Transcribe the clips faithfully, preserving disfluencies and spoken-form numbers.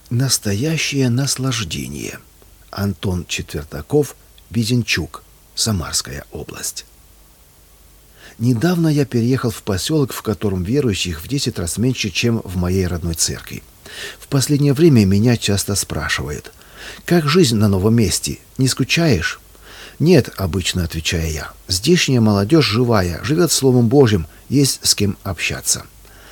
Настоящее наслаждение. Антон Четвертаков, Безенчук, Самарская область. Недавно я переехал в поселок, в котором верующих в десять раз меньше, чем в моей родной церкви. В последнее время меня часто спрашивают: «Как жизнь на новом месте? Не скучаешь?» «Нет», — обычно отвечаю я. «Здешняя молодежь живая, живет Словом Божьим, есть с кем общаться».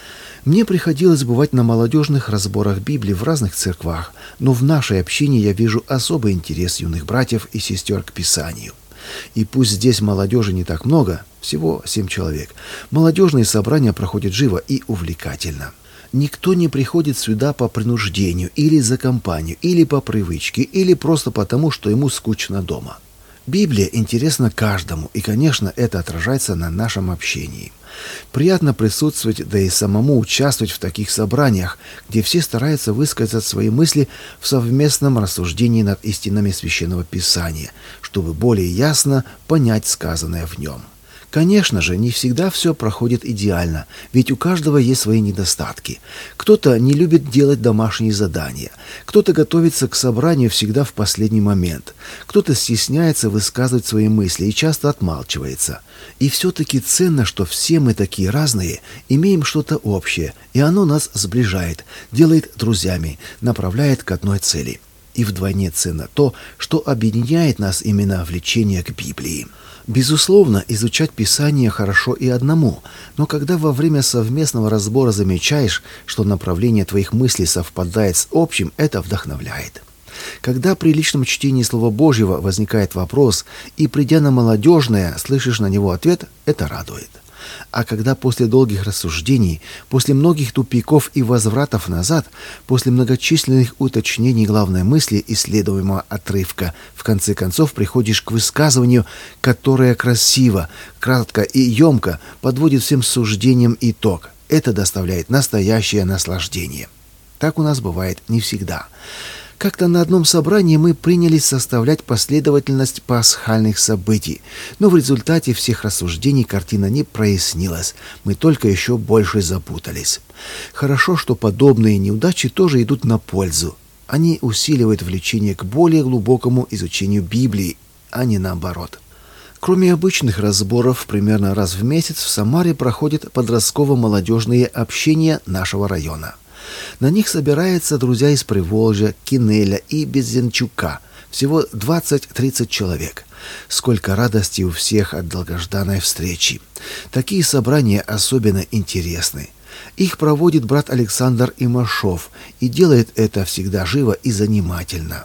Мне приходилось бывать на молодежных разборах Библии в разных церквах, но в нашей общине я вижу особый интерес юных братьев и сестер к Писанию. И пусть здесь молодежи не так много, всего семь человек, молодежные собрания проходят живо и увлекательно. Никто не приходит сюда по принуждению, или за компанию, или по привычке, или просто потому, что ему скучно дома. Библия интересна каждому, и, конечно, это отражается на нашем общении. Приятно присутствовать, да и самому участвовать в таких собраниях, где все стараются высказать свои мысли в совместном рассуждении над истинами Священного Писания, чтобы более ясно понять сказанное в нем. Конечно же, не всегда все проходит идеально, ведь у каждого есть свои недостатки. Кто-то не любит делать домашние задания, кто-то готовится к собранию всегда в последний момент, кто-то стесняется высказывать свои мысли и часто отмалчивается. И все-таки ценно, что все мы такие разные, имеем что-то общее, и оно нас сближает, делает друзьями, направляет к одной цели. И вдвойне ценно то, что объединяет нас именно влечение к Библии. Безусловно, изучать Писание хорошо и одному, но когда во время совместного разбора замечаешь, что направление твоих мыслей совпадает с общим, это вдохновляет. Когда при личном чтении Слова Божьего возникает вопрос, и, придя на молодежное, слышишь на него ответ, это радует. А когда после долгих рассуждений, после многих тупиков и возвратов назад, после многочисленных уточнений главной мысли исследуемого отрывка, в конце концов приходишь к высказыванию, которое красиво, кратко и емко подводит всем суждениям итог, это доставляет настоящее наслаждение. Так у нас бывает не всегда. Как-то на одном собрании мы принялись составлять последовательность пасхальных событий, но в результате всех рассуждений картина не прояснилась, мы только еще больше запутались. Хорошо, что подобные неудачи тоже идут на пользу. Они усиливают влечение к более глубокому изучению Библии, а не наоборот. Кроме обычных разборов, примерно раз в месяц в Самаре проходят подростково-молодежные общения нашего района. На них собираются друзья из Приволжья, Кинеля и Безенчука. Всего двадцать-тридцать человек. Сколько радости у всех от долгожданной встречи. Такие собрания особенно интересны. Их проводит брат Александр Имашов, и делает это всегда живо и занимательно.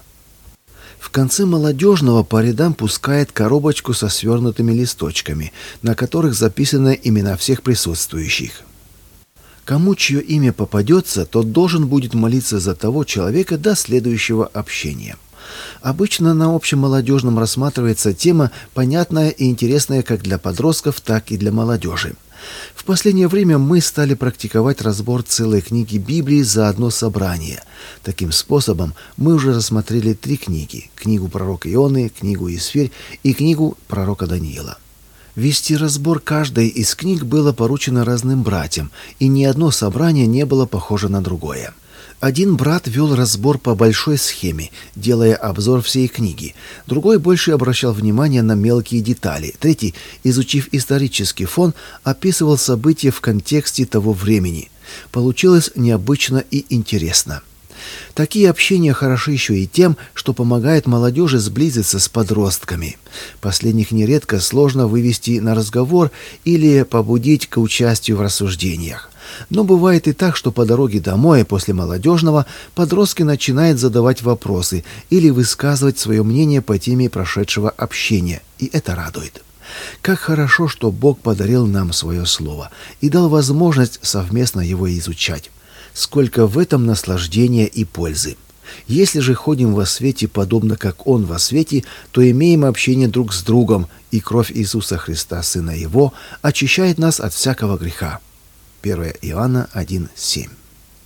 В конце молодежного по рядам пускает коробочку со свернутыми листочками, на которых записаны имена всех присутствующих. Кому чье имя попадется, тот должен будет молиться за того человека до следующего общения. Обычно на общем молодежном рассматривается тема, понятная и интересная как для подростков, так и для молодежи. В последнее время мы стали практиковать разбор целой книги Библии за одно собрание. Таким способом мы уже рассмотрели три книги: книгу пророка Ионы, книгу Есфирь и книгу пророка Даниила. Вести разбор каждой из книг было поручено разным братьям, и ни одно собрание не было похоже на другое. Один брат вел разбор по большой схеме, делая обзор всей книги. Другой больше обращал внимание на мелкие детали. Третий, изучив исторический фон, описывал события в контексте того времени. Получилось необычно и интересно. Такие общения хороши еще и тем, что помогает молодежи сблизиться с подростками. Последних нередко сложно вывести на разговор или побудить к участию в рассуждениях. Но бывает и так, что по дороге домой после молодежного подростки начинают задавать вопросы или высказывать свое мнение по теме прошедшего общения, и это радует. Как хорошо, что Бог подарил нам свое слово и дал возможность совместно его изучать. Сколько в этом наслаждения и пользы. Если же ходим во свете, подобно как Он во свете, то имеем общение друг с другом, и кровь Иисуса Христа, Сына Его, очищает нас от всякого греха. первое Иоанна один семь.